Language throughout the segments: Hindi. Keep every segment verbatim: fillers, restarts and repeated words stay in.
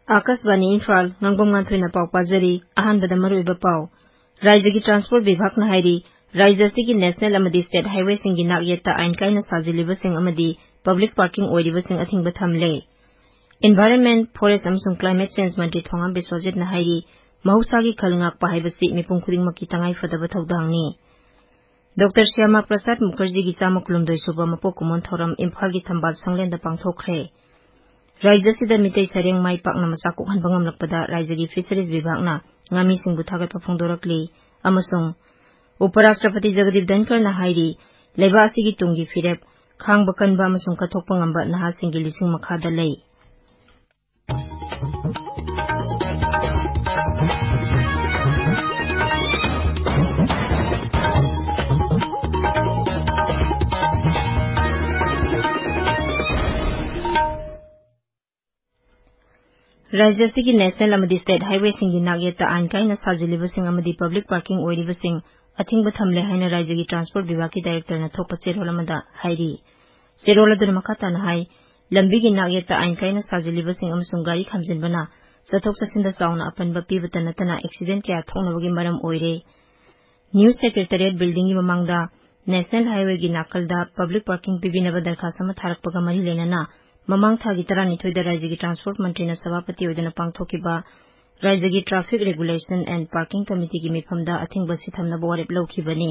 आकाशवाणी इम्फाल नंगबम गांथोइना पाव पाजरी अहानबदा मरुइबा पाव राज्य की ट्रांसपोर्ट विभाग न हाइरी राज्य की नेशनल अमदी स्टेट हाईवे सिंह नाक येता आइन कायना साजिलिबसिंग अमदी पब्लिक पार्किंग ओइरिबसिंग अथिंग थमले एनवायरनमेंट फॉरेस्ट अमसुंग क्लाइमेट चेंज मंत्री थोंगाम बिस्वजित न हाइरी महौसागी खलंगाक पाहाइबसी मिपुम खुदिंगमकी तंगाई फदबा थौदांगनी डॉक्टर श्यामा प्रसाद मुखर्जी की चामा कुलुमदोई सुबा मपोक कुमन थौरम इम्फाल की थंबाल संगलेंदा पांगथोखरे राज्य सिदा मितै सरेंग माई पाकना मसा कोहनबा ngamlakpada राज्य की फिशरीज विभागना ngami singbu thagatpa phongdorakli amasung उपराष्ट्रपति जगदीप धनखड़ न हाइरी लेबा असिगी तुंगी फिरेप खांगबा कनबा अमसुंग कथोकपा ngamba नहासिंगी लिसिंग मखादा लई राज्य की नेशनल अमदी स्टेट हाईवे सिंगी नागयेता आइन कायना साजिलिबसिंग अमदी पब्लिक पार्किंग ओइरिबसिंग अथिंगबा थमले हाइना राज्य की ट्रांसपोर्ट विभाग की डायरेक्टर न थोपा चेरोल अमदा हाइरी चेरोल अदुन मखाता न हाइ लंबी की नागयेता आइन कायना साजिलिबसिंग अमसुंग गाड़ी खामजिनबना चथोक चसिंदा चाउना अपनबा पीबता नतना एक्सीडेंट कया थोंगनबगी मरम ओइरे न्यू सेक्रेटरिएट बिल्डिंग की ममांगदा नेशनल हाईवे की नाकलदा पब्लिक पार्किंग पीबीनबा दरखास्त अमा थारकपगा मरी लेनाना ममांग थागी तरानिथोइदा राज्य की ट्रांसपोर्ट मंत्री न सभापति ओइदना पांगथोकिबा राज्य की traffic regulation and parking committee की मिफमदा अथिंगबा सिथमनबा वारेप लौखिबनी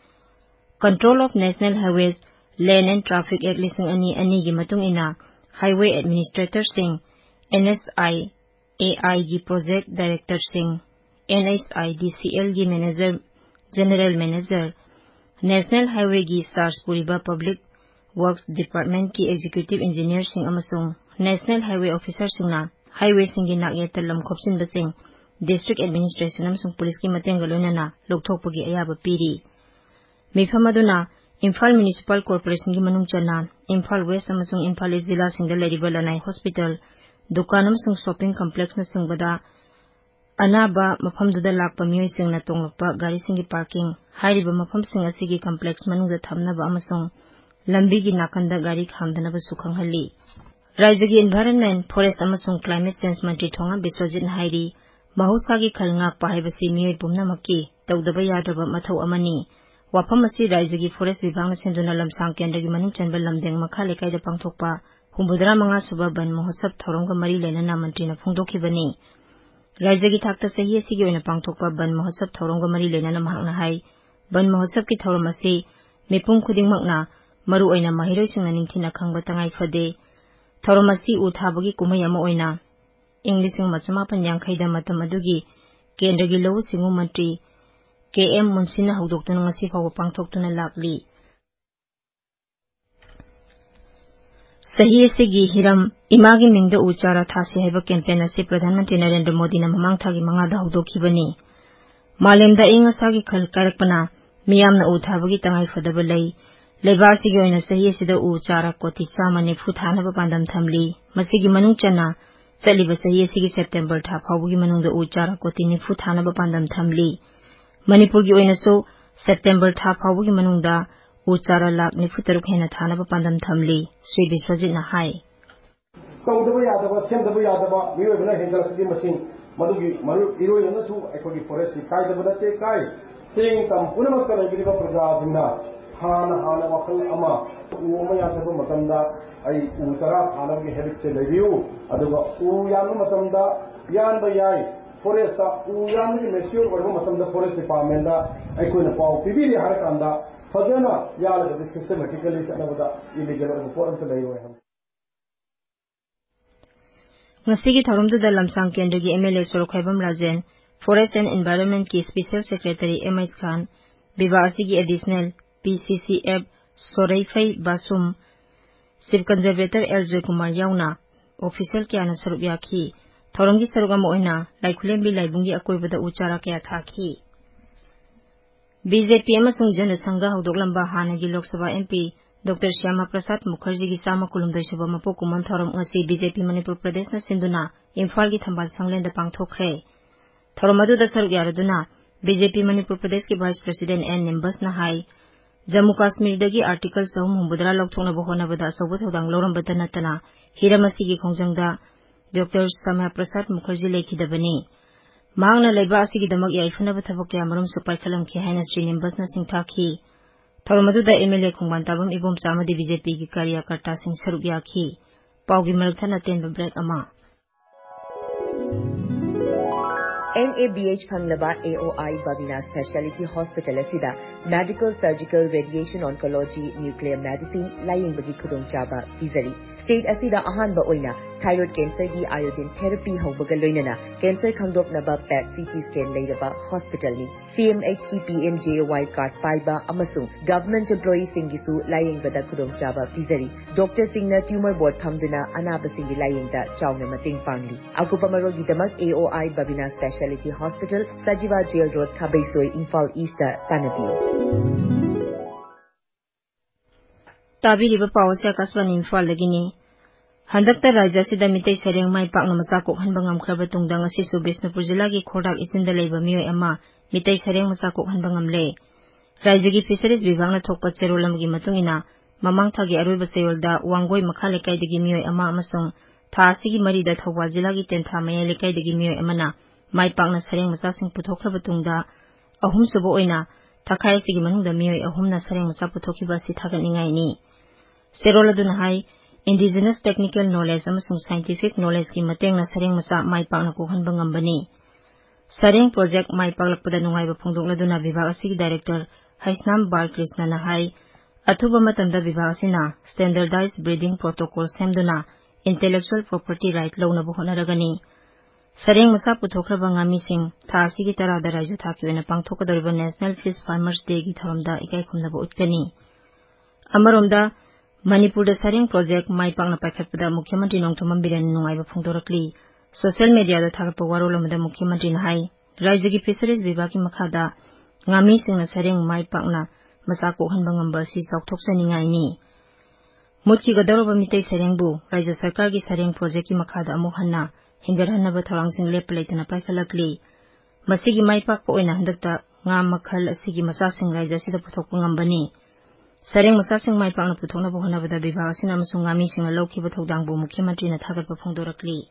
control of national highways lane and traffic act लिसिंग अनि अनि की मतुंग इना हाईवे एडमिनिस्ट्रेटर सिंह एनएसआई एआई की प्रोजेक्ट डायरेक्टर सिंह एनएसआईडीसीएल की manager general manager national highway की स्टार्स पुरीबा पब्लिक वर्क्स डिपार्टमेंट की एग्जीक्यूटिव इंजीनियर सिंह अमसुंग नेशनल हाईवे ऑफिसर सिंहना हाईवे सिंह नागयेता लम खोपसिनबसिंग डिस्ट्रिक्ट एडमिनिस्ट्रेशन अमसुंग पुलिस की मतेंग लोइनना लोकथोकपगी अयाबा पीरी मिफम अदुना इम्फाल म्युनिसिपल कॉर्पोरेशन की मनुंग चना इम्फाल वेस्ट अमसुंग इम्फाल ईस्ट जिला सिंहदा लेरिबा लनाई हॉस्पिटल दुकान अमसुंग शॉपिंग कॉम्प्लेक्स न सिंहबदा अनाबा मफमदुदा लाकपा मियोय सिंहना तोंगलपा गाड़ी सिंह की पार्किंग हाइरिबा मफम सिंह असिगी कॉम्प्लेक्स मनुंगदा थमनबा अमसुंग लंबी की नाकंदा गाड़ी खामदनबा सुखंगहली राज्य की एनवायरनमेंट फॉरेस्ट अमसुंग क्लाइमेट चेंज मंत्री थोंगा बिस्वजित हाइरी महौसागी खलंगाक पाहाइबसी मियोय पुमनमक्की तौदबा यादरबा मथौ अमनी वाफम असि राज्य की फॉरेस्ट विभाग सेंदुना लमसांग केंद्र की मनुंग चनबा लमदेंग मखा लेकाइदा पांगथोकपा हुंबुदरा मंगा सुबा बन महोत्सव थौरंगका मरी लेनना मंत्रीना फोंदोखिबनी राज्य की थाकता सही असिगी ओइना पांगथोकपा बन महोत्सव थौरंगका मरी लेनना महकना हाइ बन महोत्सव की थौरम असि मिपुम खुदिंगमकना मरु ओइना महिरोइसिंगना निंथिना खंगबा तंगाई फदे थौरम असि उ थाबगी कुमई अमा ओइना इंग लिसिंग मचमापन यांखैदा मतम अदुगी केंद्र की लौ सिंगु मंत्री के एम मुंसिना हौदोक्तुना ngasi फाव पांगथोक्तुना लाकली सही असिगी हिरम इमागी मिंगदा उ चारा थासी हाइबा कैंपेन असि प्रधानमंत्री नरेंद्र मोदी ना ममांग थागी मंगादा हौदोखिबनी मालेमदा इंग असागी खल कारकपना मियामना उ थाबगी तंगाई फदबा लई लेबासिगी ओइना सही असिदा उ चारा कोटी चामा निफु थानबा पांदम थमली मसिगी मनुंग चना चलिबा सही असिगी सेप्टेम्बर था फावगी मनुंगदा उ चारा कोटी निफु थानबा पांदम थमली मणिपुर की ओइनासो सेप्टेम्बर था फावगी मनुंगदा उ चारा लाख निफु तरुक हेना थानबा पांदम थमली श्री बिस्वजितना हाइ तौदबा यादबा सेमदबा यादबा मियोबना हेंगलकदी मसिंग मदुगी मरु इरोइनसु अखोगी फॉरेस्ट कायदबा नते काय सिंग तम पुनमक लगिबा प्रजासिंगना हाना हाना वखल अमा उमा यादबा मतमदा आई उ तरा थानबगी हेबिट से लेबियु अदुगा उ यान मतमदा यानबा याय फॉरेस्ट उ यान की मेच्योर वर्ग मतमदा फॉरेस्ट डिपार्टमेंट दा अखोइना पाव पिबिरि हरकांदा फजना यालबा सिस्टमैटिकली चलबदा इलीगल रिपोर्ट अंत लैरो हम ngasi thorumduda lamsang kendra ki M L A Sorokhaibam Rajen Forest and Environment की special secretary M S Khan विभाग की additional P C C F सोरैफै बासुम सिव कंजर्वेटर एल जयकुमार याउना ऑफिशियल क्याना सरुप याखी थौरंगी सरुप अमा ओइना लाइखुलेंबी लाइबुंगी अकोइबदा उचारा कया थाखी बीजेपी अमसुंग जनसंघ हौदोकलंबा हानगी लोकसभा एमपी डॉक्टर श्यामा प्रसाद मुखर्जी की चामा कुलुमदोई सुबा मपो कुमन थौरम ngasi बीजेपी मणिपुर प्रदेश न सिंधुना इम्फाल की थंबाल संगलेंदा पांगथोखरे थौरम अदुदा सरुप यारदुना बीजेपी मणिपुर प्रदेश के वाइस प्रेसिडेंट एन निम्बस न हाइ जम्मू काश्मीरदगी आर्टिकल सहम हुंबुदरा लौथोंनबा होनबदा अचौबा थौदांग लौरंबदा नतना हिरम असिगी खोंजंगदा Doctor Samya Prasad Mukherjee lekhidabani Mangna leiba asigidamak yaifuna thabak kaya marum su paikhalamkhi haina Sri Nimbasna singthakhi Thormaduda M L A Khungban Tabam Ibom Chamadi B J P gi karyakarta sing saruk yakhi Paugi Malthana tenba break ama N A B H Phanglaba A O I Babina Specialty Hospital asida Medical Surgical Radiation Oncology Nuclear Medicine Lying Bagi Khudong Chaba Pizari State asida ahanba oina thyroid cancer gi iodine therapy haubaga loinana cancer khangdoknaba P E T C T scan leiraba hospital ni C M H T P M J Y card paiba amasung government employee singisu lying bada khudong chaba pizari doctor singna tumor board thamduna anaba singi lying da chawna mating pangli akupa marogi damak A O I Babina Specialty Hospital Sajiva Jail Road Khabaisoi Imphal East Tanabi Tabi riba pawasya kaswan Imphal lagini Handakta Raja sida mitay sareng may pak na masakop hanbangam krabatong dang asisu Bisnupur Jila gi Khorak isinda leiba miyoy ama mitay sareng masakop hanbangam le. Raja gi Fisheries Bibang na thokpat serolam gi matungina mamang thagi aroy basayolda wanggoy makhalekay dagi miyoy ama amasong tha asigi marida Thawal Jila gi tentha maya lekay dagi miyoy ama na may pak na sareng masasing puthokrabatong da ahum subo oina thakhay asigi manungda miyoy ahum na sareng masa puthokiba si thagat ningay ni. Seroladun hay Indigenous technical knowledge amasung scientific knowledge ki mateng na sareng masa mai pak na kuhanba ngambani. Sareng project mai paklakpada nungayba phongdokladuna bibhag asigi director Haisnam Bal Krishna na hai athuba matamda bibhag asina standardized breeding protocol semduna intellectual property right lawnabu honaragani. Sareng masa puthokraba ngamising tha asigi tarada raja thaki oina pangthokadoriba National Fish Farmers Day gi tharamda ikai khumnaba utkani. Amaromda Manipur da Sareng project mai pakna paikhatpada Mukhyamantri Nongthombam Biren nungaiba phongdorakli social media da tharpa warolamada Mukhyamantri na hai Rajya gi Fisheries Vibhag ki makhada ngami singna Sareng mai pakna masa kokhanba ngamba si saukthoksaningai ni mutki gadoroba mitay Sarengbu Rajya Sarkar gi Sareng project ki makhada amuk hanna hingarhanaba tharangsing lepalaitana paikhalakli masigi mai pakpa oina handakta nga makhal asigi masasing Rajya sida puthokpa ngambani Sareng masasing mai pakna puthokna bohna bada bibhag asina amasung ngami singna lawkhiba thodangbu Mukhyamantri na thagatpa phongdorakli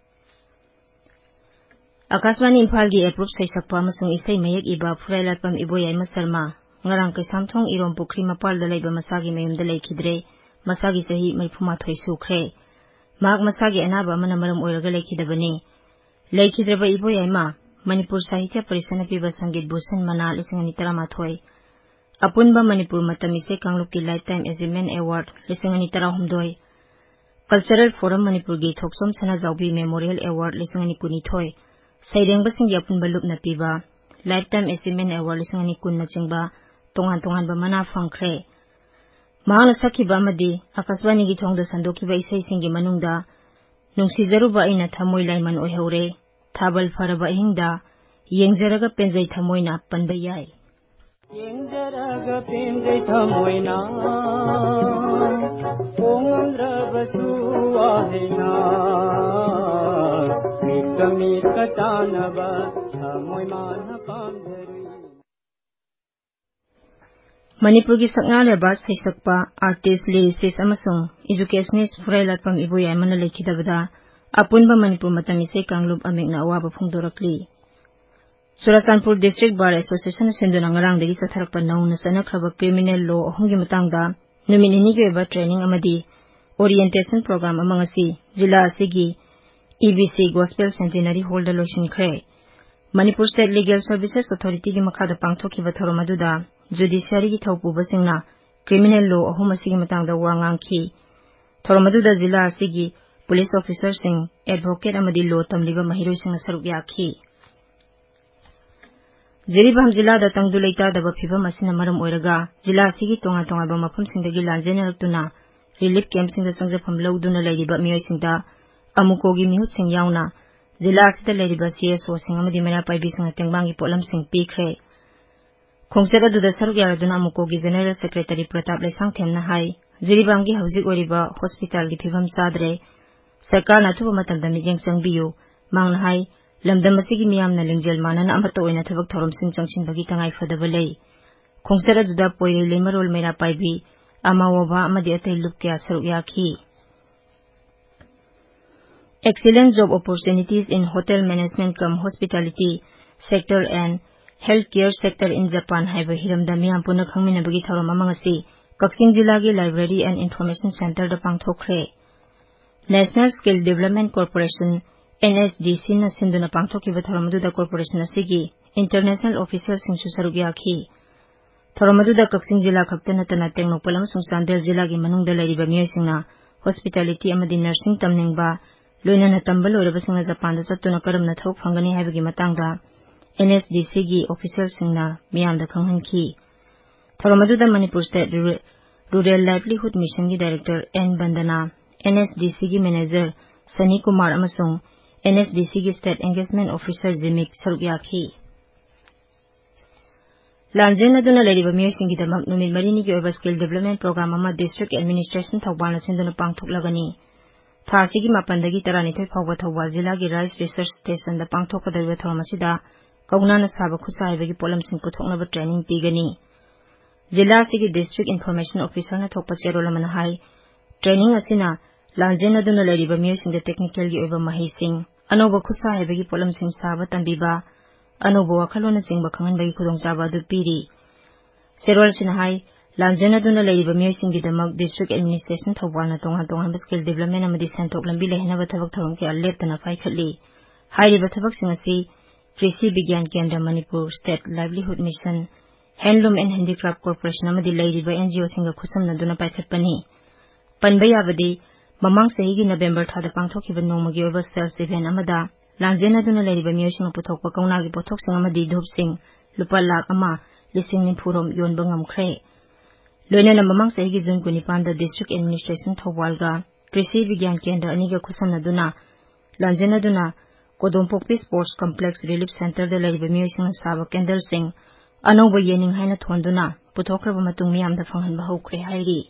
Akashvani Imphal gi approve saisakpa amasung isai mayak iba Phurailatpam Iboyai Masarma ngarang Kaisamthong Irom Pukri mapal da laiba masagi mayumda laikhidre masagi sahi maifuma-thoi sukre mak masagi anaba amana maram oiraga laikhidabani laikhidraba Iboyai ma Manipur Sahitya Parishadna piba Sangeet Bhushan Mana lising ani taramathoi Apunba Manipur Matamise Kanglupki Lifetime Achievement Award lising ani tarahumdoi Cultural Forum Manipur gi Thoksom Sana Jaubi Memorial Award lising ani kunithoi Sairengba singgi apunba lupna piba Lifetime Achievement Award lising ani kunna chingba tongan tongan ba mana phangkhre Mahana sakhiba amadi Akashvani gi thongda sandokiba isai singgi manungda nungsijaruba aina thamoi laiman oihore thabal faraba hingda yengjaraga penjai thamoina panba yai Yengjaraga penjai thamoina ongamdraba suahina mikamit katanaba thamoi mana pamdari Manipur gi saknaleba saisakpa artist lyricist amasung educationist Phurailatpam Iboyai mana lekhidabada apunba Manipur Matamise Kanglup amekna awaba phongdorakli Churachandpur District Bar Association senduna ngarangdagi satharakpa nauna sanakhraba criminal law ahumgi matangda numit nini gi oiba training amadi orientation program amangasi jila asigi E B C Gospel Centenary Hall da loisinkhre Manipur State Legal Services Authority gi makhada pangthokiba thorom aduda judiciary gi thaupuba singna criminal law ahum asigi matangda wa ngangkhi thorom aduda jila asigi police officer sing advocate amadi law tamliba mahiroi sing saruk yakhi Jiribam Jila da Tangdu Leita da Baphiba Masina Maram Oiraga, Jila Sigi Tonga Tonga Bamapum Singdagi Lanjanaktuna, Relief Camp Sing the Sangzapam Lauduna Lady Bamio Singda, Amukogi Mihut Sing Yauna, Jila Sita Lady Basia So Singamadi Mena Pai Bisang Tangbangi Polam Sing Pikre. Kongsera do the Sarugaraduna Mukogi General Secretary Pratap Lesang Temna Hai, Jiribangi Hausi Oriba Hospital Gipibam Sadre, Sarkar Natuba Matanda Mijang Sang Bio, Mang Hai, Lamdam asigi miyamna lingjel manana amata oina thabak thorom sing changchinbagi tangai fadaba lei khongsara duda poire lemarol mera paibi ama woba amadi atai lupkya saruk yakhi excellent job opportunities in hotel management cum hospitality sector and healthcare sector in Japan haiba hiramda miyam puna khangminabagi thoram amang asi Kaksing Jilla gi Library and Information Center da pangthokre. National Skill Development Corporation N S D C na sinduna pangthokiba thoramadu da corporation asigi international officials sing su saruk yakhi. Thoramadu da Kaksing Jilla khaktana tana Tengnopal amasung Chandel Jilla gi manungda lairiba miyoi singna hospitality amadi nursing tamningba loinana tambal oiraba singna Japan da chattuna karamna thawuk phangani haibagi matangda N S D C gi officials singna miyamda khanghanki. Thoramadu da Manipur State Rural Livelihood Mission gi Director N Bandana, N S D C gi Manager Sani Kumar amasung N S D C gi State Engagement Officer Jimik saruk yakhi. Lanjen aduna lairiba miyoi singi damak numit marini gi oiba skill development program ama District Administration Thawbal na sinduna pangthoklagani. Tha asigi mapandagi taranithoi phawba Thawbal Jilla gi Rice Research Station da pangthokadariba thoramasida kauna na saba khusa haibagi polam sing puthoknaba training pigani. Jilla asigi District Information Officer na thokpa cherol amana hai training asina lanjen aduna lairiba miyoi singda technical gi oiba mahai sing anoba khusa haibagi polam sing saba tambiba anoba wakhalona singba khanganbagi khudongchaba adu piri. Serol sina hai lanjen aduna lairiba miyoi singi damak District Administration Thawbal na tongan tongan skill development amadi sentok lambi lehinaba thabak tharom ki alleptana phaikhatli. Hairiba thabak sing asi Krishi Vigyan Kendra Manipur State Livelihood Mission Handloom and Handicraft Corporation amadi lairiba N G O singa khusamna duna paikhatpani. Panba yabadi mamang sahigi November thada pangthokiba nongmagi oiba sales event amada lanjen aduna lairiba miyoi singa puthokpa kaunagi pothok sing amadi dhup sing lupa lakh ama lising nimpurom yonba ngamkhre. Loinana mamang sahigi June kunipan da District Administration Thawbal ga Krishi Vigyan Kendra aniga khusamna duna lanjen aduna Kodompokpi Sports Complex Relief Center da lairiba miyoi singa saba candle sing anoba yening haina thonduna puthokraba matung miyamda phanghanba hokre hairi.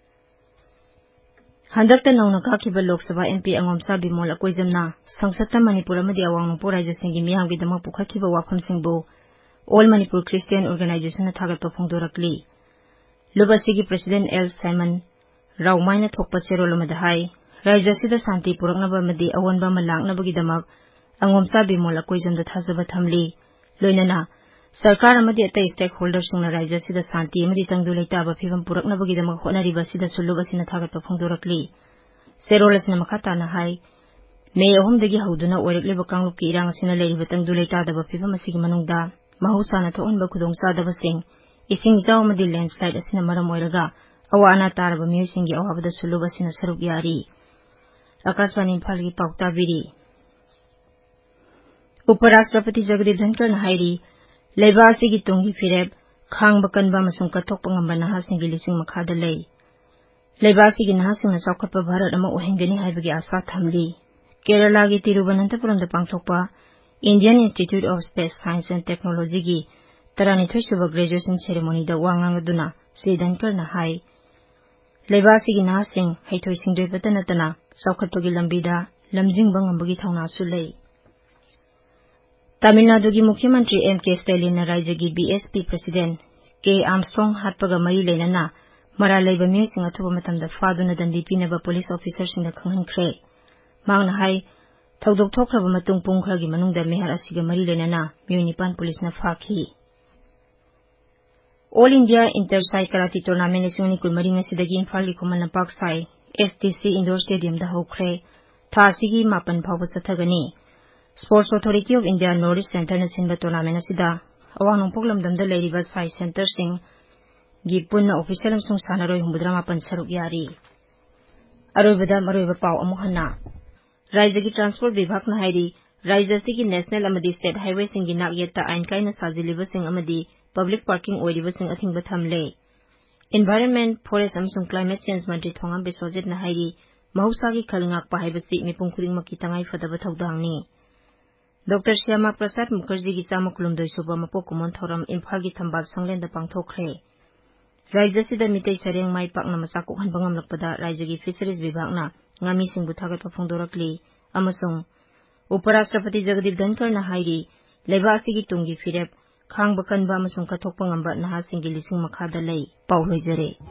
Handakta nauna kakiba Lok Sabha M P Angomsa Bimol Akoijamna Sangsatta Manipur amadi awang nungpo rajya singi miyamgi damak pukhakiba wakham singbo All Manipur Christian Organization na thagatpa phongdorakli. Lubasigi President L Simon Raumaina thokpa cherol amada hai rajya sida santi puraknaba amadi awanba malaknabagi damak Angomsa Bimol Akoijamda thajaba thamli. Loinana Sarkar amadi atai stakeholders singna rajya sida santi amadi tangdu leitaba phibam puraknabagi damak honariba sida suluba sina thagatpa phongdorakli. Serol asina makhata na hai May ahomdagi hauduna oirekleba kanglupki irang asina leiriba tangdu leitadaba phibam asigi manungda mahusana thoonba khudongchadaba sing ising jaw amadi landslide asina maram oiraga awa ana taraba miyoi singi awabada suluba sina saruk yari. Akashvani Imphal gi paukta biri. Uparashtrapati Jagdeep Dhankar na hairi leiba asigi tungi fireb khangba kanba amasung kathokpa ngamba nahasingi lising makhada lei. Leiba asigi nahasingna chaukhatpa Bharat ama ohengani haibagi asa thamli. Kerala gi Tiruvananthapuram da pangthokpa Indian Institute of Space Science and Technology gi taranithoi suba graduation ceremony da wangangaduna Sri Dhankar na hai leiba asigi nahasing haithoi singdoi patanatana chaukhatpagi lambida lamjingba ngambagi thauna su lei. Tamil Nadu gi Mukhyamantri M K Stalin na rajya gi B S P President K Armstrong hatpaga mari leinana mara leiba miyoi sing athuba matamda faduna dandi pinaba police officer singna khanghankhre. Mangna hai thaudok thokraba matung pung kharagi manungda mehar asiga mari leinana miyoi nipan police na fakhi. All India Inter-Sai Karate Tournament isingni kulmari ngasidagi Imphal gi Khuman Lampak Sai S T C Indoor Stadium da hokre. Tha asigi mapan phawba sathagani. Sports Authority of India Northeast Center na sinba tournament asida awang nungpok lamdamda leiriba Sai Center sing gi punna official amsung sanaroi humbudra mapan saruk yari. Aroibada maroiba paw amuk hanna. Rajya gi Transport Vibhag na hairi rajya sigi National amadi State Highway singi nagyetta ain kaina sajiliba sing amadi public parking oiriba sing athingba thamle. Environment, Forest amsung Climate Change Mantri Thongam Biswajit na hairi mahusagi khalngakpa haibasi mipung khudingmaki tangai fadaba thaudangni. Doctor Shyama Prasad Mukherjee gi chama kulumdoi suba mapok kumon thoram Imphal gi Thambal Sanglen da pangthokre. Rajya sida mitai sareng mai pakna masakuk hanba ngamlakpada rajya gi Fisheries Vibhag na ngami singbu thagatpa phongdorakli amasung Uparashtrapati Jagdeep Dhankar na hairi leiba asigi tungi fireb khangba kanba amasung kathokpa ngamba nahasinggi lising makhada lei pau loijare.